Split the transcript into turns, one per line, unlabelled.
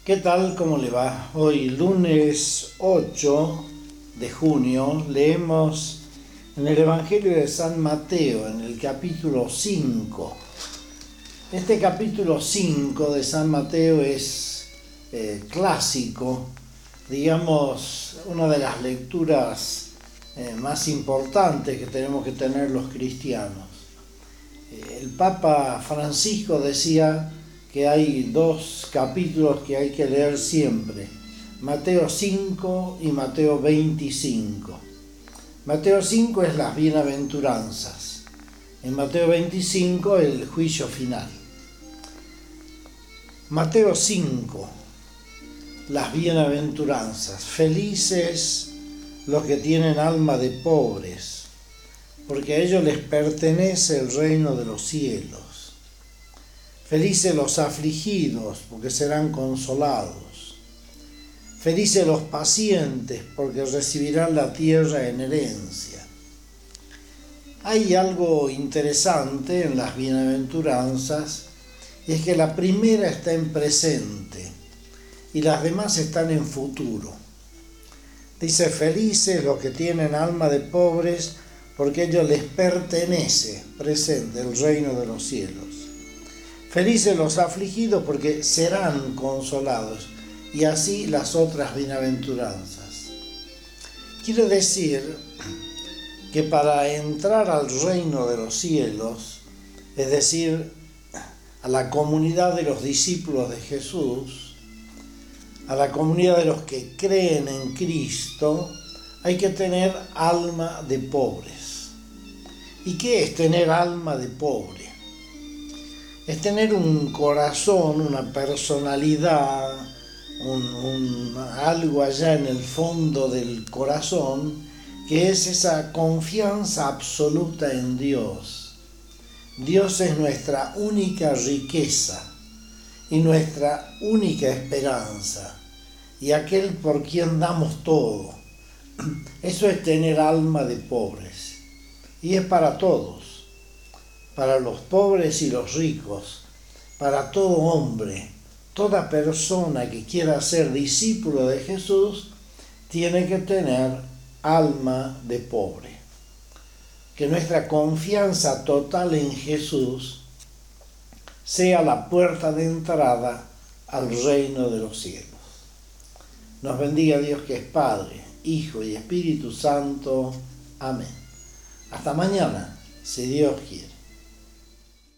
¿Qué tal? ¿Cómo le va? Hoy, lunes 8 de junio, leemos en el Evangelio de San Mateo, en el capítulo 5. Este capítulo 5 de San Mateo es clásico, digamos, una de las lecturas más importantes que tenemos que tener los cristianos. El Papa Francisco decía que hay dos capítulos que hay que leer siempre, Mateo 5 y Mateo 25. Mateo 5 es las bienaventuranzas, en Mateo 25 el juicio final. Mateo 5, las bienaventuranzas. Felices los que tienen alma de pobres, porque a ellos les pertenece el reino de los cielos. Felices los afligidos, porque serán consolados. Felices los pacientes, porque recibirán la tierra en herencia. Hay algo interesante en las bienaventuranzas, y es que la primera está en presente y las demás están en futuro. Dice, felices los que tienen alma de pobres, porque a ellos les pertenece, presente, el reino de los cielos. Felices los afligidos, porque serán consolados, y así las otras bienaventuranzas. Quiere decir que para entrar al reino de los cielos, es decir, a la comunidad de los discípulos de Jesús, a la comunidad de los que creen en Cristo, hay que tener alma de pobres. ¿Y qué es tener alma de pobre? Es tener un corazón, una personalidad, algo allá en el fondo del corazón, que es esa confianza absoluta en Dios. Dios es nuestra única riqueza y nuestra única esperanza, y aquel por quien damos todo. Eso es tener alma de pobres, y es para todos. Para los pobres y los ricos, para todo hombre, toda persona que quiera ser discípulo de Jesús, tiene que tener alma de pobre. Que nuestra confianza total en Jesús sea la puerta de entrada al reino de los cielos. Nos bendiga Dios, que es Padre, Hijo y Espíritu Santo. Amén. Hasta mañana, si Dios quiere.